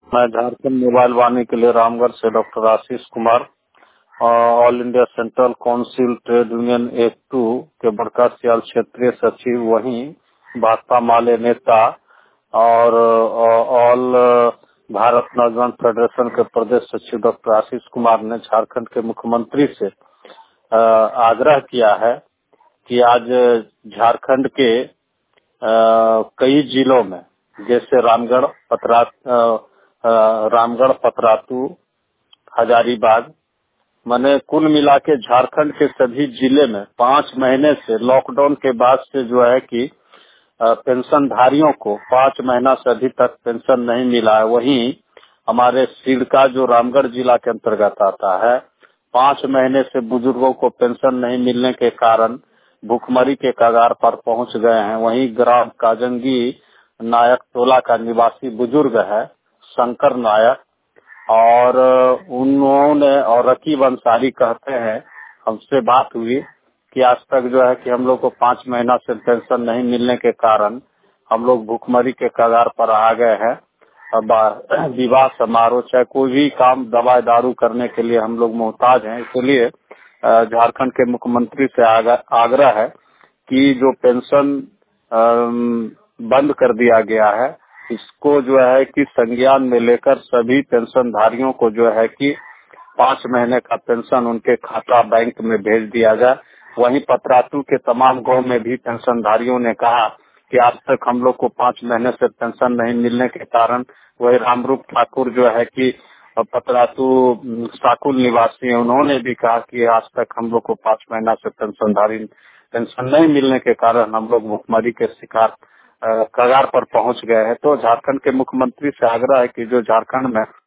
मैं झारखंड मोबाइल वाणी के लिए रामगढ़ से doctor Ashish Kumar, all India central council trade union एक 2 के बड़का सियाल क्षेत्रीय सचिव, वहीं भाकपा माले नेता और ऑल भारत नौजवान फेडरेशन के प्रदेश सचिव डॉक्टर आशीष कुमार ने झारखंड के मुख्यमंत्री से आग्रह किया है कि आज झारखंड के कई जिलों में, जैसे रामगढ़, पतरातू, हजारीबाग, मैंने कुल मिला के झारखंड के सभी जिले में 5 महीने से लॉकडाउन के बाद से जो है कि पेंशनधारियों को 5 महीना से अभी तक पेंशन नहीं मिला है। वहीं हमारे सिरका जो रामगढ़ जिला के अंतर्गत आता है, 5 महीने से बुजुर्गों को पेंशन नहीं मिलने के कारण भूखमरी के कगार पर पहुंच गए हैं। वहीं ग्राम काजंगी नायक टोला का निवासी बुजुर्ग है शंकर नायक, और उन्होंने और रकीब अंसारी कहते हैं, हमसे बात हुई कि आज तक जो है कि हम लोग को 5 महीना से पेंशन नहीं मिलने के कारण हम लोग भूखमरी के कगार पर आ गए हैं। विवाह समारोह चाहे कोई भी काम, दवाई दारू करने के लिए हम लोग मोहताज हैं। इसलिए झारखंड के मुख्यमंत्री से आग्रह है कि जो पेंशन बंद कर दिया गया है, इसको जो है कि संज्ञान में लेकर सभी पेंशनधारियों को जो है कि 5 महीने का पेंशन उनके खाता बैंक में भेज दिया जाए। वहीं पतरातू के तमाम गांव में भी पेंशनधारियों ने कहा कि आज तक हम लोग को 5 महीने से पेंशन नहीं मिलने के कारण, वही रामरूप ठाकुर जो है कि पतरातू साकुल निवासी है, उन्होंने भी कहा कि आज तक हम लोग को 5 महीना से पेंशन नहीं मिलने के कारण हम लोग भुखमरी के शिकार कगार पर पहुंच गए हैं। तो झारखंड के मुख्यमंत्री से आग्रह है कि जो झारखंड में